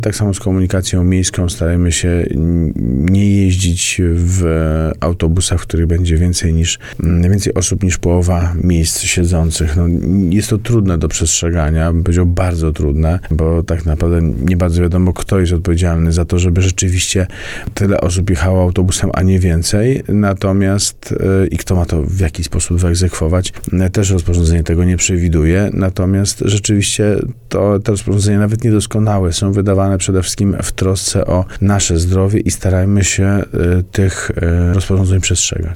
Tak samo z komunikacją miejską starajmy się nie jeździć w autobusach, w których będzie więcej osób niż połowa miejsc siedzących. Jest to trudne do przestrzegania, bym powiedział bardzo trudne, bo tak naprawdę nie bardzo wiadomo, kto jest odpowiedzialny za to, żeby rzeczywiście tyle osób jechało autobusem, a nie więcej. Natomiast i kto ma to w jakiś sposób wyegzekwować, też rozporządzenie tego nie przewiduje. Natomiast rzeczywiście te rozporządzenia nawet niedoskonałe są wydawane przede wszystkim w trosce o nasze zdrowie i starajmy się tych rozporządzeń przestrzegać.